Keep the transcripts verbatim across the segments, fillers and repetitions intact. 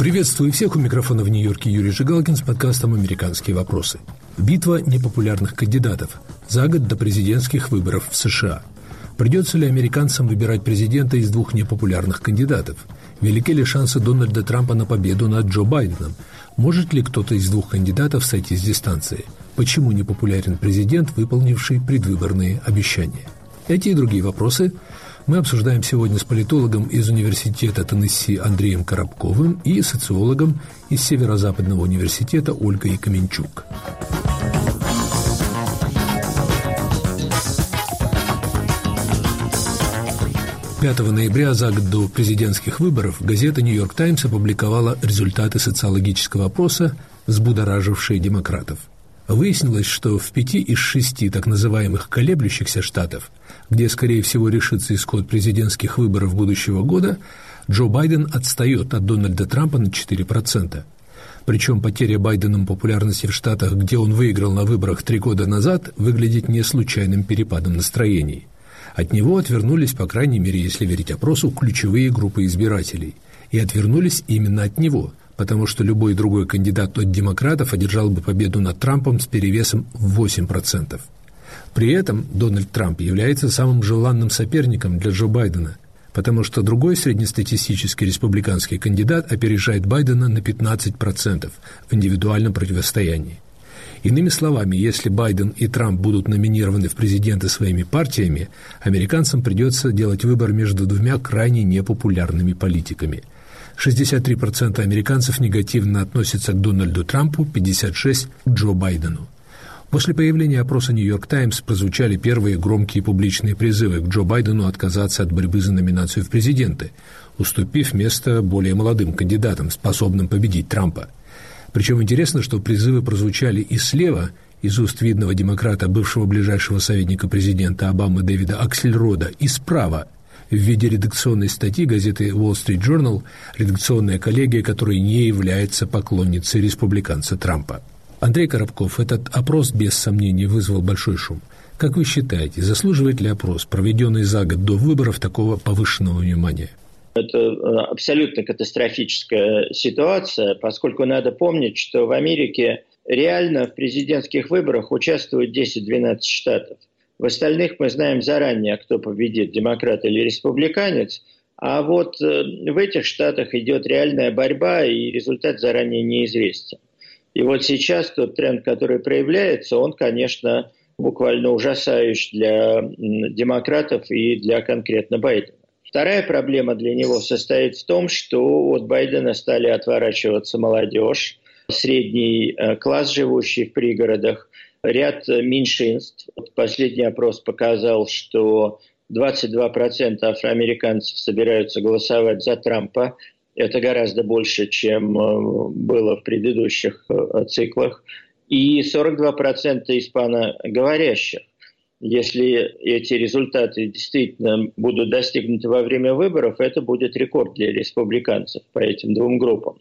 Приветствую всех, у микрофона в Нью-Йорке Юрий Жигалкин с подкастом «Американские вопросы». Битва непопулярных кандидатов за год до президентских выборов в США. Придется ли американцам выбирать президента из двух непопулярных кандидатов? Велики ли шансы Дональда Трампа на победу над Джо Байденом? Может ли кто-то из двух кандидатов сойти с дистанции? Почему непопулярен президент, выполнивший предвыборные обещания? Эти и другие вопросы мы обсуждаем сегодня с политологом из Университета Теннесси Андреем Коробковым и социологом из Северо-Западного университета Ольгой Каменчук. пятого ноября, за год до президентских выборов, газета «Нью-Йорк Таймс» опубликовала результаты социологического опроса, взбудоражившие демократов. Выяснилось, что в пяти из шести так называемых колеблющихся штатов, где, скорее всего, решится исход президентских выборов будущего года, Джо Байден отстает от Дональда Трампа на четыре процента. Причем потеря Байденом популярности в штатах, где он выиграл на выборах три года назад, выглядит не случайным перепадом настроений. От него отвернулись, по крайней мере, если верить опросу, ключевые группы избирателей. И отвернулись именно от него, потому что любой другой кандидат от демократов одержал бы победу над Трампом с перевесом в восемь процентов. При этом Дональд Трамп является самым желанным соперником для Джо Байдена, потому что другой среднестатистический республиканский кандидат опережает Байдена на пятнадцать процентов в индивидуальном противостоянии. Иными словами, если Байден и Трамп будут номинированы в президенты своими партиями, американцам придется делать выбор между двумя крайне непопулярными политиками. шестьдесят три процента американцев негативно относятся к Дональду Трампу, пятьдесят шесть процентов к Джо Байдену. После появления опроса «Нью-Йорк Таймс» прозвучали первые громкие публичные призывы к Джо Байдену отказаться от борьбы за номинацию в президенты, уступив место более молодым кандидатам, способным победить Трампа. Причем интересно, что призывы прозвучали и слева, из уст видного демократа, бывшего ближайшего советника президента Обамы Дэвида Аксельрода, и справа, в виде редакционной статьи газеты Wall Street Journal, редакционная коллегия, которая не является поклонницей республиканца Трампа. Андрей Коробков, этот опрос без сомнений вызвал большой шум. Как вы считаете, заслуживает ли опрос, проведенный за год до выборов, такого повышенного внимания? Это абсолютно катастрофическая ситуация, поскольку надо помнить, что в Америке реально в президентских выборах участвуют десять-двенадцать штатов. В остальных мы знаем заранее, кто победит, демократ или республиканец, а вот в этих штатах идет реальная борьба, и результат заранее неизвестен. И вот сейчас тот тренд, который проявляется, он, конечно, буквально ужасающий для демократов и для конкретно Байдена. Вторая проблема для него состоит в том, что от Байдена стали отворачиваться молодежь, средний класс, живущий в пригородах, ряд меньшинств. Последний опрос показал, что двадцать два процента афроамериканцев собираются голосовать за Трампа. Это гораздо больше, чем было в предыдущих циклах. И сорок два процента испаноговорящих. Если эти результаты действительно будут достигнуты во время выборов, это будет рекорд для республиканцев по этим двум группам.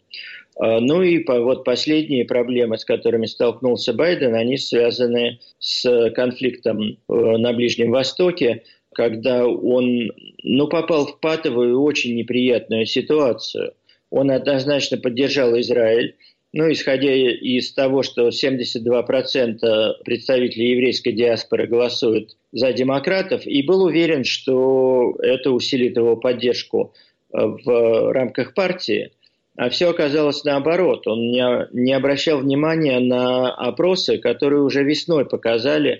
Ну и вот последние проблемы, с которыми столкнулся Байден, они связаны с конфликтом на Ближнем Востоке, когда он ну, попал в патовую, очень неприятную ситуацию. Он однозначно поддержал Израиль. Ну, исходя из того, что семьдесят два процента представителей еврейской диаспоры голосуют за демократов, и был уверен, что это усилит его поддержку в рамках партии. А все оказалось наоборот. Он не, не обращал внимания на опросы, которые уже весной показали,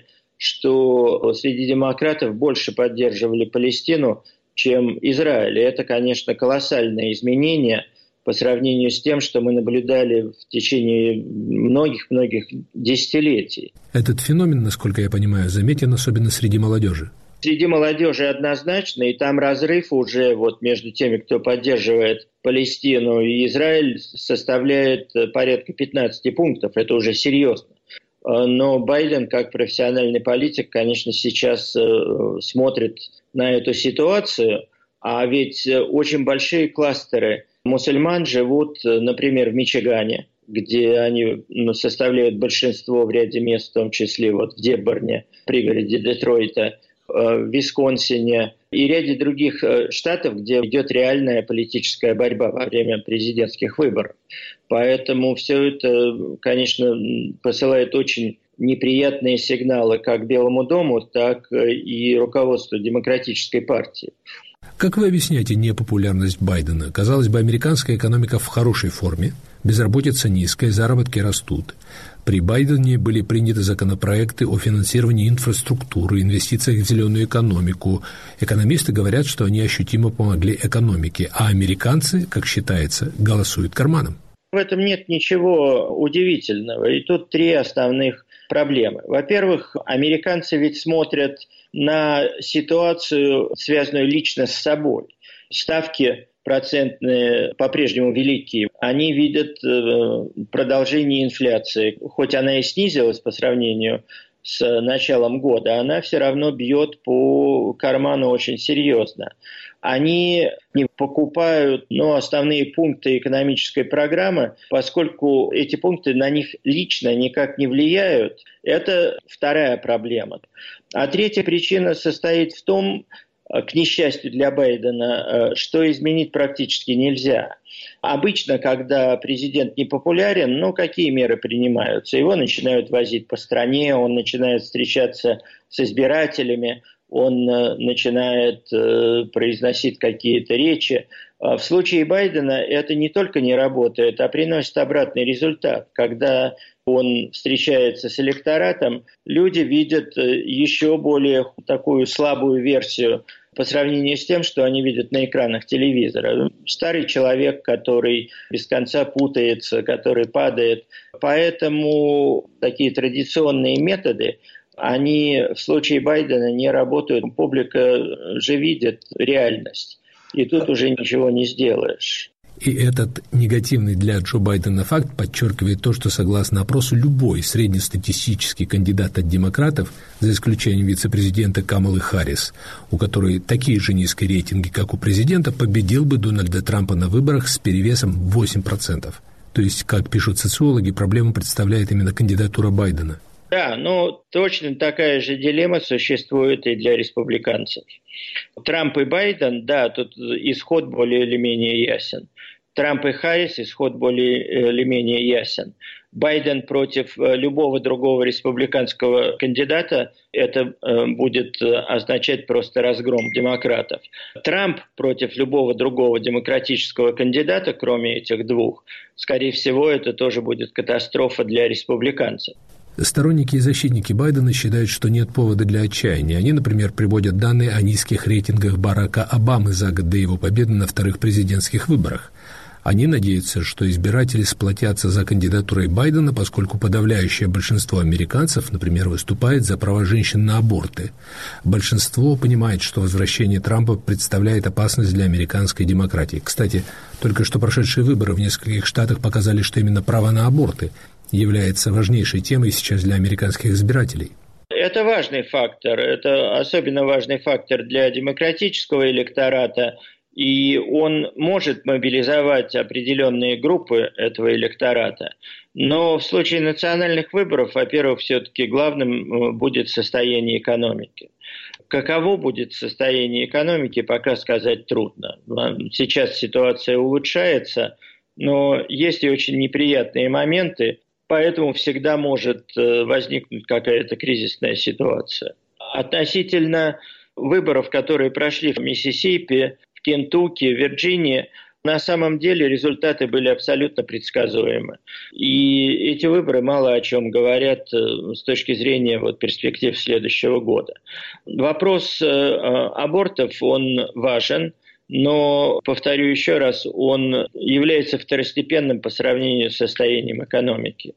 что среди демократов больше поддерживали Палестину, чем Израиль. И это, конечно, колоссальное изменение по сравнению с тем, что мы наблюдали в течение многих-многих десятилетий. Этот феномен, насколько я понимаю, заметен особенно среди молодежи. Среди молодежи однозначно, и там разрыв уже вот между теми, кто поддерживает Палестину и Израиль, составляет порядка пятнадцать пунктов. Это уже серьезно. Но Байден, как профессиональный политик, конечно, сейчас смотрит на эту ситуацию, а ведь очень большие кластеры мусульман живут, например, в Мичигане, где они ну, составляют большинство в ряде мест, в том числе вот в Деборне, пригороде Детройта. в Висконсине и ряде других штатов, где идет реальная политическая борьба во время президентских выборов. Поэтому все это, конечно, посылает очень неприятные сигналы как Белому дому, так и руководству Демократической партии. Как вы объясняете непопулярность Байдена? Казалось бы, американская экономика в хорошей форме, безработица низкая, заработки растут. При Байдене были приняты законопроекты о финансировании инфраструктуры, инвестициях в зеленую экономику. Экономисты говорят, что они ощутимо помогли экономике, а американцы, как считается, голосуют карманом. В этом нет ничего удивительного. И тут три основных проблемы. Во-первых, американцы ведь смотрят на ситуацию, связанную лично с собой. Ставки процентные по-прежнему велики. Они видят продолжение инфляции. Хоть она и снизилась по сравнению с началом года, она все равно бьет по карману очень серьезно. Они не покупают ну, основные пункты экономической программы, поскольку эти пункты на них лично никак не влияют. Это вторая проблема. А третья причина состоит в том, к несчастью для Байдена, что изменить практически нельзя. Обычно, когда президент не популярен, ну, какие меры принимаются? Его начинают возить по стране, он начинает встречаться с избирателями, он начинает э, произносить какие-то речи. В случае Байдена это не только не работает, а приносит обратный результат. Когда он встречается с электоратом, люди видят еще более такую слабую версию по сравнению с тем, что они видят на экранах телевизора. Старый человек, который без конца путается, который падает. Поэтому такие традиционные методы, они в случае Байдена не работают. Публика же видит реальность. И тут уже ничего не сделаешь. И этот негативный для Джо Байдена факт подчеркивает то, что, согласно опросу, любой среднестатистический кандидат от демократов, за исключением вице-президента Камалы Харрис, у которой такие же низкие рейтинги, как у президента, победил бы Дональда Трампа на выборах с перевесом в восемь процентов. То есть, как пишут социологи, проблему представляет именно кандидатура Байдена. Да, ну точно такая же дилемма существует и для республиканцев. Трамп и Байден, да, тут исход более или менее ясен. Трамп и Харрис, исход более или менее ясен. Байден против любого другого республиканского кандидата, это будет означать просто разгром демократов. Трамп против любого другого демократического кандидата, кроме этих двух, скорее всего, это тоже будет катастрофа для республиканцев. Сторонники и защитники Байдена считают, что нет повода для отчаяния. Они, например, приводят данные о низких рейтингах Барака Обамы за год до его победы на вторых президентских выборах. Они надеются, что избиратели сплотятся за кандидатурой Байдена, поскольку подавляющее большинство американцев, например, выступает за права женщин на аборты. Большинство понимает, что возвращение Трампа представляет опасность для американской демократии. Кстати, только что прошедшие выборы в нескольких штатах показали, что именно право на аборты является важнейшей темой сейчас для американских избирателей. Это важный фактор, это особенно важный фактор для демократического электората, и он может мобилизовать определенные группы этого электората. Но в случае национальных выборов, во-первых, все-таки главным будет состояние экономики. Каково будет состояние экономики, пока сказать трудно. Сейчас ситуация улучшается, но есть и очень неприятные моменты. Поэтому всегда может возникнуть какая-то кризисная ситуация. Относительно выборов, которые прошли в Миссисипи, в Кентукки, в Вирджинии, на самом деле результаты были абсолютно предсказуемы. И эти выборы мало о чем говорят с точки зрения вот, перспектив следующего года. Вопрос абортов, он важен. Но, повторю еще раз, он является второстепенным по сравнению с состоянием экономики.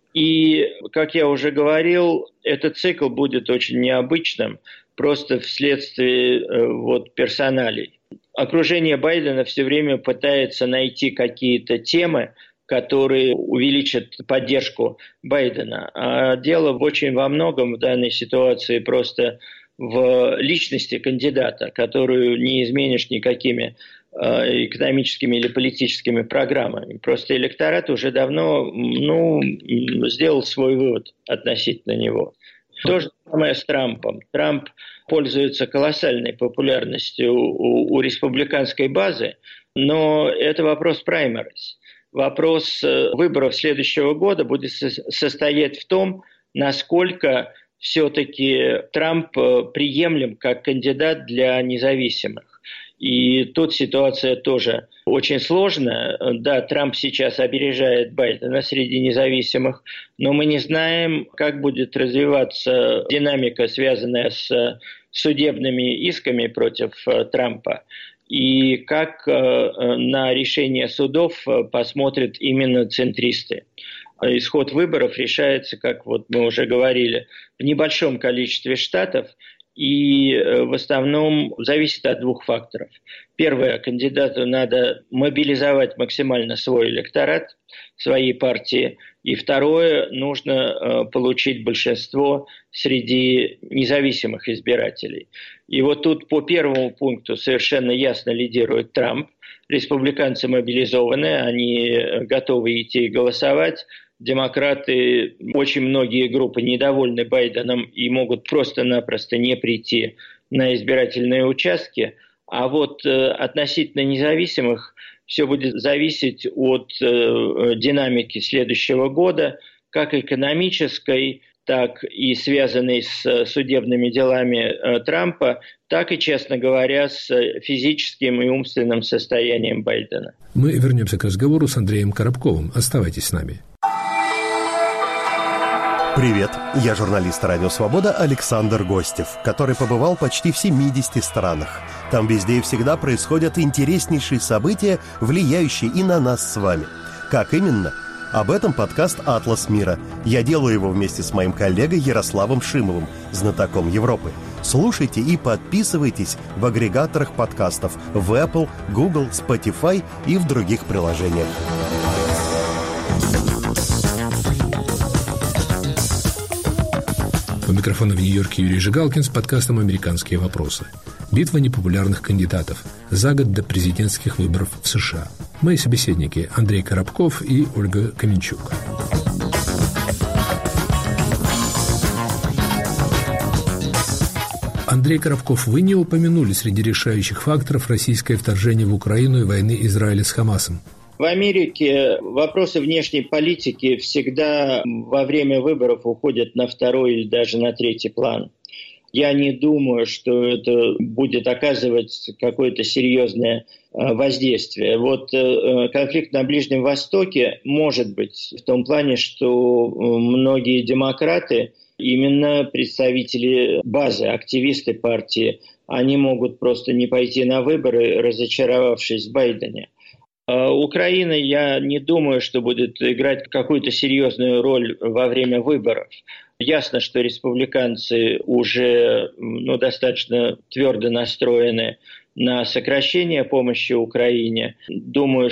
И, как я уже говорил, этот цикл будет очень необычным, просто вследствие вот, персоналей. Окружение Байдена все время пытается найти какие-то темы, которые увеличат поддержку Байдена. А дело очень во многом в данной ситуации просто в личности кандидата, которую не изменишь никакими э, экономическими или политическими программами. Просто электорат уже давно ну, сделал свой вывод относительно него. То же самое с Трампом. Трамп пользуется колоссальной популярностью у, у республиканской базы, но это вопрос праймериз. Вопрос выборов следующего года будет состоять в том, насколько все-таки Трамп приемлем как кандидат для независимых. И тут ситуация тоже очень сложная. Да, Трамп сейчас опережает Байдена среди независимых, но мы не знаем, как будет развиваться динамика, связанная с судебными исками против Трампа, и как на решение судов посмотрят именно центристы. Исход выборов решается, как вот мы уже говорили, в небольшом количестве штатов и в основном зависит от двух факторов. Первое, кандидату надо мобилизовать максимально свой электорат, своей партии. И второе, нужно получить большинство среди независимых избирателей. И вот тут по первому пункту совершенно ясно лидирует Трамп. Республиканцы мобилизованы, они готовы идти голосовать. Демократы, очень многие группы недовольны Байденом и могут просто-напросто не прийти на избирательные участки. А вот э, относительно независимых все будет зависеть от э, динамики следующего года, как экономической, так и связанной с судебными делами э, Трампа, так и, честно говоря, с физическим и умственным состоянием Байдена. Мы вернемся к разговору с Андреем Коробковым. Оставайтесь с нами. Привет, я журналист «Радио Свобода» Александр Гостев, который побывал почти в семидесяти странах. Там везде и всегда происходят интереснейшие события, влияющие и на нас с вами. Как именно? Об этом подкаст «Атлас мира». Я делаю его вместе с моим коллегой Ярославом Шимовым, знатоком Европы. Слушайте и подписывайтесь в агрегаторах подкастов в Apple, Google, Spotify и в других приложениях. У микрофона в Нью-Йорке Юрий Жигалкин с подкастом «Американские вопросы». Битва непопулярных кандидатов за год до президентских выборов в США. Мои собеседники Андрей Коробков и Ольга Каменчук. Андрей Коробков, вы не упомянули среди решающих факторов российское вторжение в Украину и войны Израиля с Хамасом. В Америке вопросы внешней политики всегда во время выборов уходят на второй или даже на третий план. Я не думаю, что это будет оказывать какое-то серьезное воздействие. Вот конфликт на Ближнем Востоке может быть в том плане, что многие демократы, именно представители базы, активисты партии, они могут просто не пойти на выборы, разочаровавшись в Байдене. Украина, я не думаю, что будет играть какую-то серьезную роль во время выборов. Ясно, что республиканцы уже ну, достаточно твердо настроены на сокращение помощи Украине. Думаю,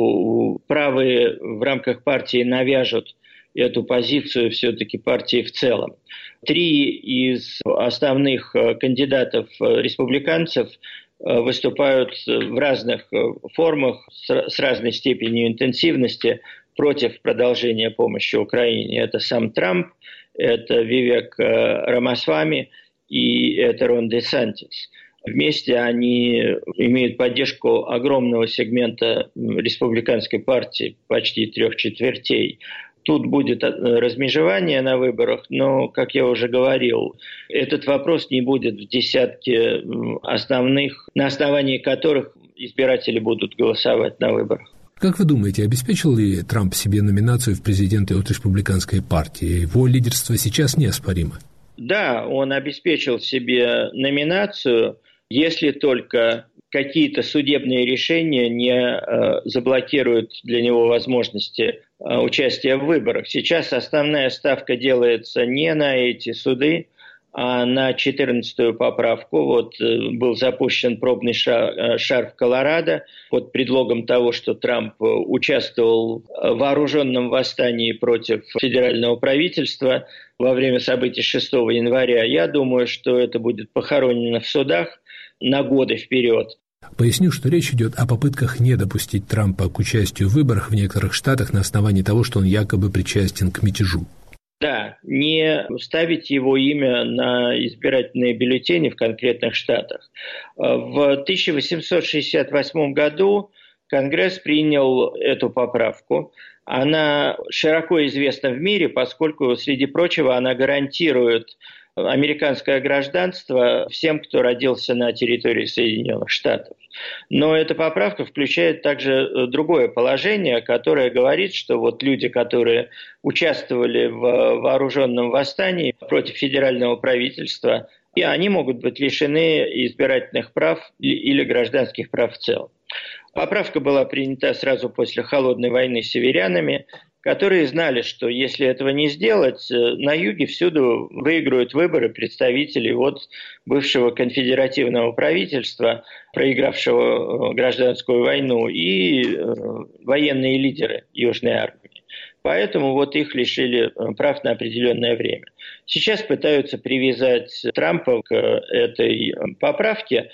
что правые в рамках партии навяжут эту позицию все-таки партии в целом. Три из основных кандидатов республиканцев выступают в разных формах с разной степенью интенсивности против продолжения помощи Украине. Это сам Трамп, это Вивек Рамасвами и это Рон Де Сантис. Вместе они имеют поддержку огромного сегмента республиканской партии, почти трех четвертей. Тут будет размежевание на выборах, но, как я уже говорил, этот вопрос не будет в десятке основных, на основании которых избиратели будут голосовать на выборах. Как вы думаете, обеспечил ли Трамп себе номинацию в президенты от республиканской партии? Его лидерство сейчас неоспоримо. Да, он обеспечил себе номинацию, если только какие-то судебные решения не э, заблокируют для него возможности э, участия в выборах. Сейчас основная ставка делается не на эти суды, а на четырнадцатую поправку. Вот э, был запущен пробный шар, э, шар в Колорадо под предлогом того, что Трамп участвовал в вооруженном восстании против федерального правительства во время событий шестого января. Я думаю, что это будет похоронено в судах на годы вперед. Поясню, что речь идет о попытках не допустить Трампа к участию в выборах в некоторых штатах на основании того, что он якобы причастен к мятежу. Да, не ставить его имя на избирательные бюллетени в конкретных штатах. В тысяча восемьсот шестьдесят восьмом году Конгресс принял эту поправку. Она широко известна в мире, поскольку, среди прочего, она гарантирует американское гражданство всем, кто родился на территории Соединенных Штатов. Но эта поправка включает также другое положение, которое говорит, что вот люди, которые участвовали в вооруженном восстании против федерального правительства, и они могут быть лишены избирательных прав или гражданских прав в целом. Поправка была принята сразу после Холодной войны с северянами, которые знали, что если этого не сделать, на юге всюду выиграют выборы представителей от бывшего конфедеративного правительства, проигравшего гражданскую войну, и военные лидеры Южной армии. Поэтому вот их лишили прав на определенное время. Сейчас пытаются привязать Трампа к этой поправке,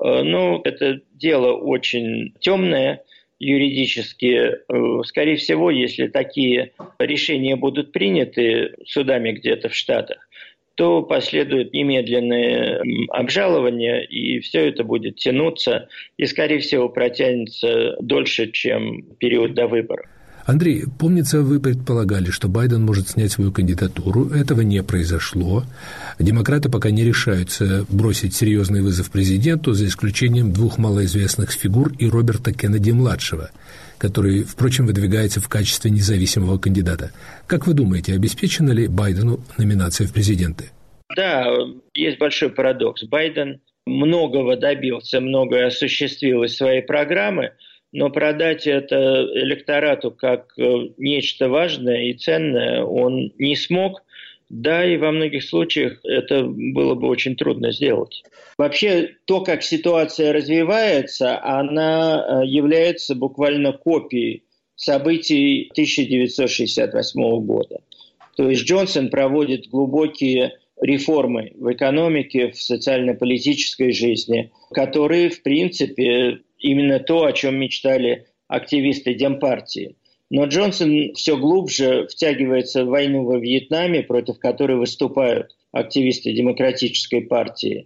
но это дело очень темное юридически. Скорее всего, если такие решения будут приняты судами где-то в Штатах, то последует немедленное обжалование, и все это будет тянуться, и, скорее всего, протянется дольше, чем период до выборов. Андрей, помнится, вы предполагали, что Байден может снять свою кандидатуру. Этого не произошло. Демократы пока не решаются бросить серьезный вызов президенту, за исключением двух малоизвестных фигур и Роберта Кеннеди-младшего, который, впрочем, выдвигается в качестве независимого кандидата. Как вы думаете, обеспечена ли Байдену номинация в президенты? Да, есть большой парадокс. Байден многого добился, многое осуществил из своей программы, но продать это электорату как нечто важное и ценное он не смог, да и во многих случаях это было бы очень трудно сделать. Вообще, то, как ситуация развивается, она является буквально копией событий тысяча девятьсот шестьдесят восьмого года. То есть Джонсон проводит глубокие реформы в экономике, в социально-политической жизни, которые, в принципе, именно то, о чем мечтали активисты Демпартии. Но Джонсон все глубже втягивается в войну во Вьетнаме, против которой выступают активисты Демократической партии.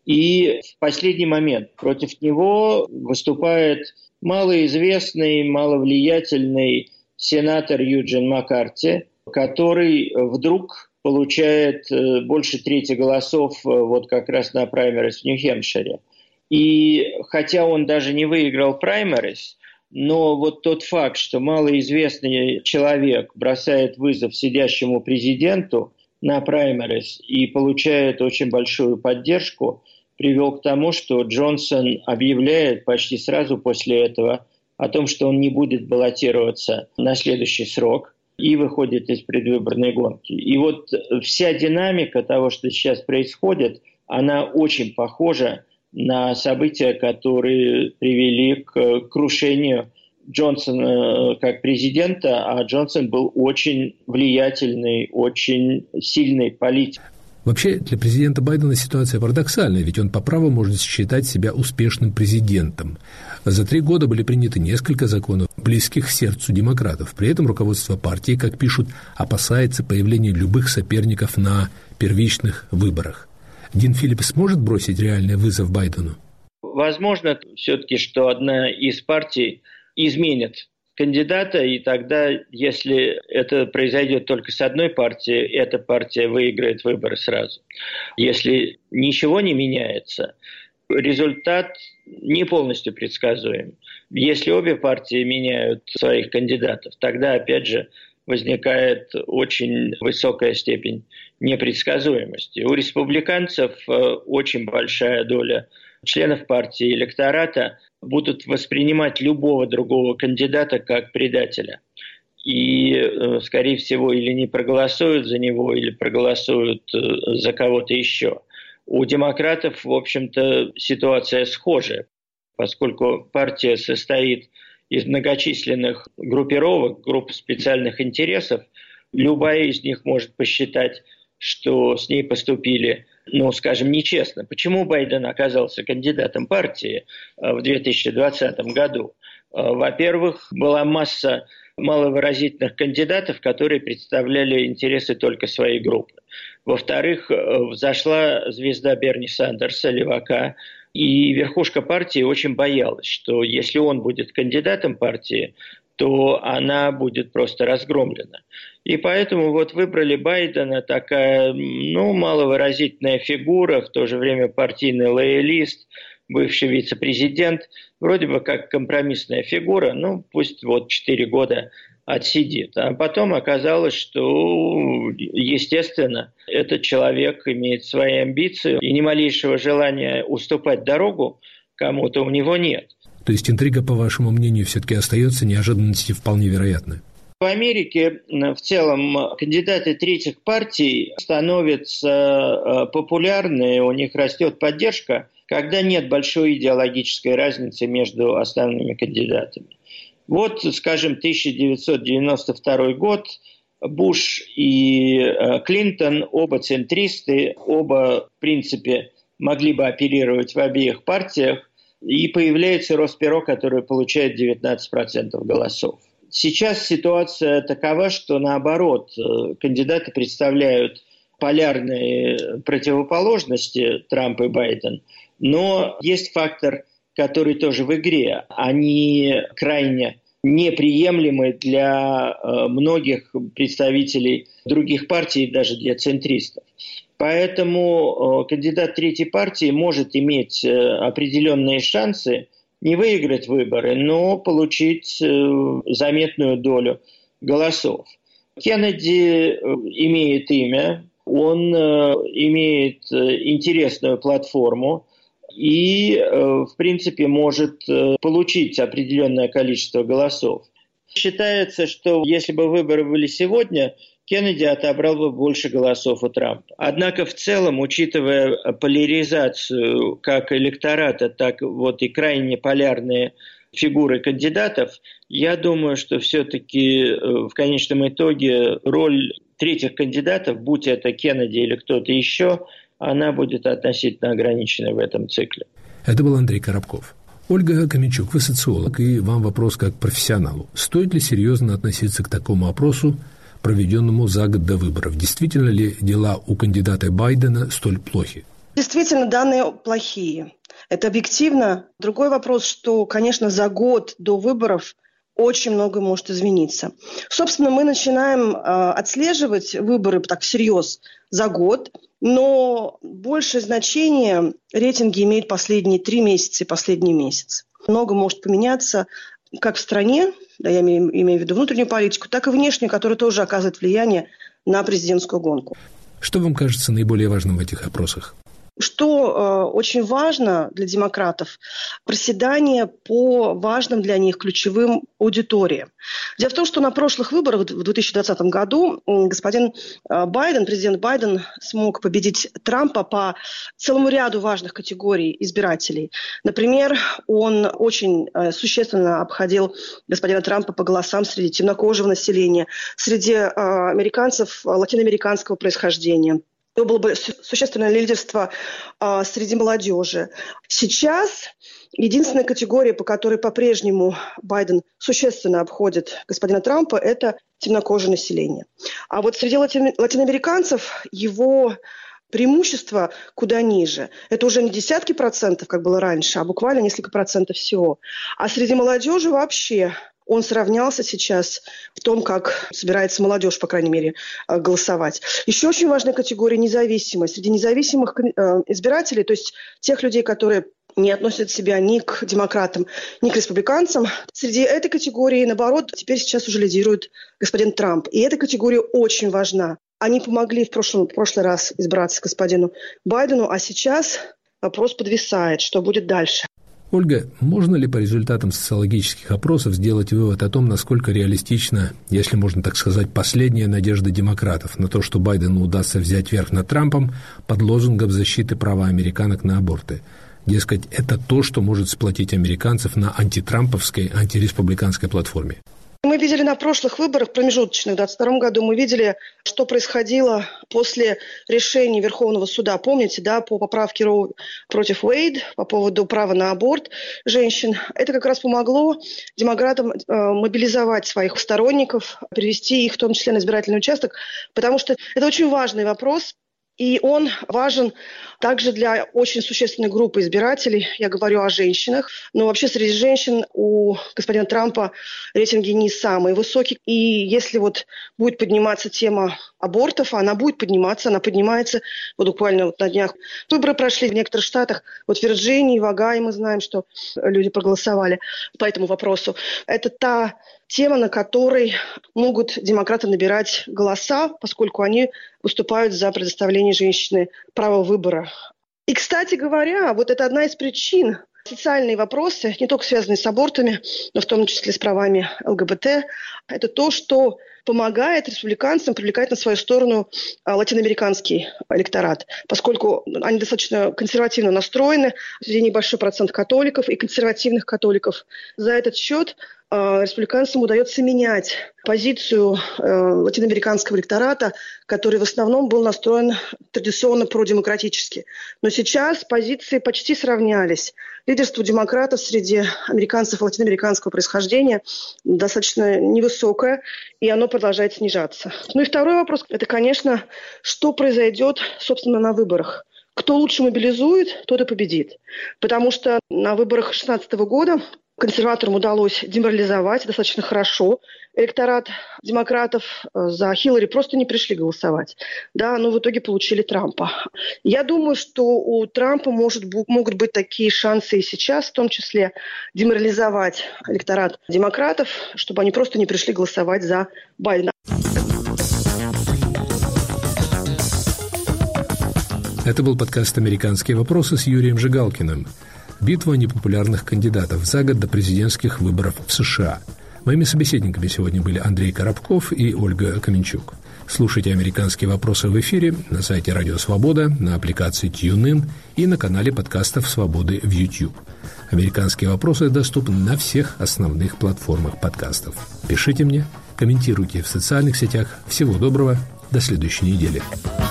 И в последний момент против него выступает малоизвестный, маловлиятельный сенатор Юджин Маккарти, который вдруг получает больше трети голосов вот как раз на праймерис в Нью-Хэмпшире. И хотя он даже не выиграл праймерис, но вот тот факт, что малоизвестный человек бросает вызов сидящему президенту на праймерис и получает очень большую поддержку, привел к тому, что Джонсон объявляет почти сразу после этого о том, что он не будет баллотироваться на следующий срок и выходит из предвыборной гонки. И вот вся динамика того, что сейчас происходит, она очень похожа на события, которые привели к крушению Джонсона как президента, а Джонсон был очень влиятельный, очень сильный политик. Вообще, для президента Байдена ситуация парадоксальная, ведь он по праву может считать себя успешным президентом. За три года были приняты несколько законов, близких к сердцу демократов. При этом руководство партии, как пишут, опасается появления любых соперников на первичных выборах. Дин Филлипс сможет бросить реальный вызов Байдену? Возможно, все-таки, что одна из партий изменит кандидата, и тогда, если это произойдет только с одной партией, эта партия выиграет выборы сразу. Если ничего не меняется, результат не полностью предсказуем. Если обе партии меняют своих кандидатов, тогда, опять же, возникает очень высокая степень непредсказуемости. У республиканцев очень большая доля членов партии, электората будут воспринимать любого другого кандидата как предателя. И, скорее всего, или не проголосуют за него, или проголосуют за кого-то еще. У демократов, в общем-то, ситуация схожая, поскольку партия состоит из многочисленных группировок, групп специальных интересов. Любая из них может посчитать, что с ней поступили, ну, скажем, нечестно. Почему Байден оказался кандидатом партии в две тысячи двадцатом году? Во-первых, была масса маловыразительных кандидатов, которые представляли интересы только своей группы. Во-вторых, взошла звезда Берни Сандерса, левака, и верхушка партии очень боялась, что если он будет кандидатом партии, то она будет просто разгромлена. И поэтому вот выбрали Байдена, такая, ну, маловыразительная фигура, в то же время партийный лоялист, бывший вице-президент, вроде бы как компромиссная фигура, ну, пусть вот четыре года отсидит. А потом оказалось, что, естественно, этот человек имеет свои амбиции, и ни малейшего желания уступать дорогу кому-то у него нет. То есть интрига, по вашему мнению, все-таки остается, неожиданности вполне вероятны? В Америке в целом кандидаты третьих партий становятся популярны, у них растет поддержка, когда нет большой идеологической разницы между основными кандидатами. Вот, скажем, тысяча девятьсот девяносто второй год, Буш и Клинтон, оба центристы, оба, в принципе, могли бы оперировать в обеих партиях, и появляется Рос-Перо, который получает девятнадцать процентов голосов. Сейчас ситуация такова, что наоборот, кандидаты представляют полярные противоположности Трамп и Байден, но есть фактор, который тоже в игре. Они крайне неприемлемы для многих представителей других партий, даже для центристов. Поэтому кандидат третьей партии может иметь определенные шансы не выиграть выборы, но получить заметную долю голосов. Кеннеди имеет имя, он имеет интересную платформу и, в принципе, может получить определенное количество голосов. Считается, что если бы выборы были сегодня, Кеннеди отобрал бы больше голосов у Трампа. Однако в целом, учитывая поляризацию как электората, так вот и крайне полярные фигуры кандидатов, я думаю, что все-таки в конечном итоге роль третьих кандидатов, будь это Кеннеди или кто-то еще, она будет относительно ограниченной в этом цикле. Это был Андрей Коробков. Ольга Каменчук, вы социолог, и вам вопрос как профессионалу. Стоит ли серьезно относиться к такому опросу, проведенному за год до выборов? Действительно ли дела у кандидата Байдена столь плохи? Действительно, данные плохие. Это объективно. Другой вопрос, что, конечно, за год до выборов очень много может измениться. Собственно, мы начинаем э, отслеживать выборы так всерьез за год, но большее значение рейтинги имеют последние три месяца и последний месяц. Много может поменяться как в стране, да, я имею, имею в виду внутреннюю политику, так и внешнюю, которая тоже оказывает влияние на президентскую гонку. Что вам кажется наиболее важным в этих опросах? Что э, очень важно для демократов – проседание по важным для них ключевым аудиториям. Дело в том, что на прошлых выборах в две тысячи двадцатом году господин Байден, президент Байден, смог победить Трампа по целому ряду важных категорий избирателей. Например, он очень э, существенно обходил господина Трампа по голосам среди темнокожего населения, среди э, американцев латиноамериканского происхождения. То было бы существенное лидерство а, среди молодежи. Сейчас единственная категория, по которой по-прежнему Байден существенно обходит господина Трампа, это темнокожее население. А вот среди лати- латиноамериканцев его преимущество куда ниже. Это уже не десятки процентов, как было раньше, а буквально несколько процентов всего. А среди молодежи вообще он сравнялся сейчас в том, как собирается молодежь, по крайней мере, голосовать. Еще очень важная категория – независимость. Среди независимых избирателей, то есть тех людей, которые не относят себя ни к демократам, ни к республиканцам, среди этой категории, наоборот, теперь сейчас уже лидирует господин Трамп. И эта категория очень важна. Они помогли в прошлом, в прошлый раз избраться господину Байдену, а сейчас вопрос подвисает, что будет дальше. Ольга, можно ли по результатам социологических опросов сделать вывод о том, насколько реалистична, если можно так сказать, последняя надежда демократов на то, что Байдену удастся взять верх над Трампом под лозунгом защиты права американок на аборты? Дескать, это то, что может сплотить американцев на антитрамповской, антиреспубликанской платформе. Мы видели на прошлых выборах, промежуточных, в двадцать втором году, мы видели, что происходило после решения Верховного суда. Помните, да, по поправке Роу против Уэйд, по поводу права на аборт женщин. Это как раз помогло демократам э, мобилизовать своих сторонников, привести их, в том числе, на избирательный участок, потому что это очень важный вопрос. И он важен также для очень существенной группы избирателей. Я говорю о женщинах. Но вообще среди женщин у господина Трампа рейтинги не самые высокие. И если вот будет подниматься тема абортов, она будет подниматься, она поднимается вот буквально вот на днях. Выборы прошли в некоторых штатах. Вот в Вирджинии, в Огайо мы знаем, что люди проголосовали по этому вопросу. Это та тема, на которой могут демократы набирать голоса, поскольку они выступают за предоставление женщине права выбора. И, кстати говоря, вот это одна из причин. Социальные вопросы, не только связанные с абортами, но в том числе с правами ЛГБТ, это то, что помогает республиканцам привлекать на свою сторону латиноамериканский электорат, поскольку они достаточно консервативно настроены, среди них большой процент католиков и консервативных католиков. За этот счет республиканцам удается менять позицию э, латиноамериканского электората, который в основном был настроен традиционно продемократически. Но сейчас позиции почти сравнялись. Лидерство демократов среди американцев латиноамериканского происхождения достаточно невысокое, и оно продолжает снижаться. Ну и второй вопрос – это, конечно, что произойдет, собственно, на выборах. Кто лучше мобилизует, тот и победит. Потому что на выборах две тысячи шестнадцатого года консерваторам удалось деморализовать достаточно хорошо электорат демократов. За Хиллари просто не пришли голосовать. Да, но в итоге получили Трампа. Я думаю, что у Трампа может, могут быть такие шансы и сейчас, в том числе деморализовать электорат демократов, чтобы они просто не пришли голосовать за Байдена. Это был подкаст «Американские вопросы» с Юрием Жигалкиным. Битва непопулярных кандидатов за год до президентских выборов в США. Моими собеседниками сегодня были Андрей Коробков и Ольга Каменчук. Слушайте «Американские вопросы» в эфире на сайте Радио Свобода, на аппликации TuneIn и на канале подкастов «Свободы» в YouTube. «Американские вопросы» доступны на всех основных платформах подкастов. Пишите мне, комментируйте в социальных сетях. Всего доброго, до следующей недели.